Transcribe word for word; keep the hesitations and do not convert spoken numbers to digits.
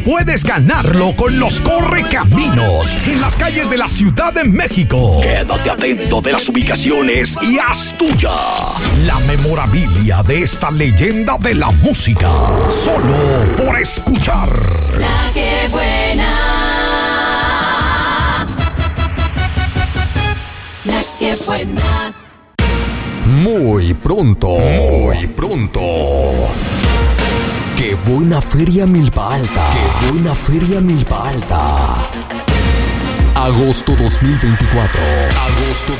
puedes ganarlo con los Correcaminos en las calles de la Ciudad de México. Quédate atento de las ubicaciones y haz tuya la memorabilia de esta leyenda de la música. Solo por escuchar La que buena. La que buena. Muy pronto, muy pronto. ¡Qué buena feria Milpa Alta! ¡Qué buena feria Milpa Alta! Agosto dos mil veinticuatro. Agosto